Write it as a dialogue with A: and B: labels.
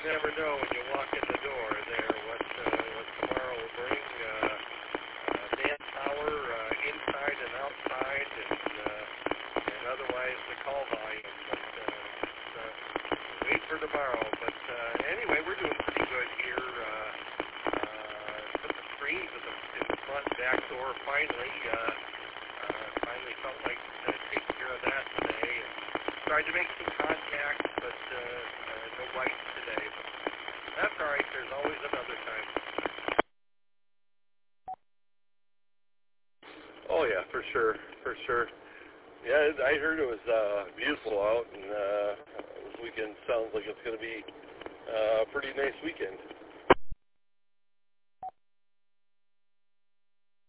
A: never know when you walk in the door there what tomorrow will bring. Manpower inside and outside, and otherwise the call volume. But wait for tomorrow. But anyway, we're doing pretty good here. Put the screens in the front back door finally. Finally felt like taking care of that today. And tried to make some contacts, but no bites today. But that's all right. There's always another time. Oh yeah, for sure. Yeah, I heard it was beautiful out, and this weekend sounds like it's going to be a pretty nice weekend.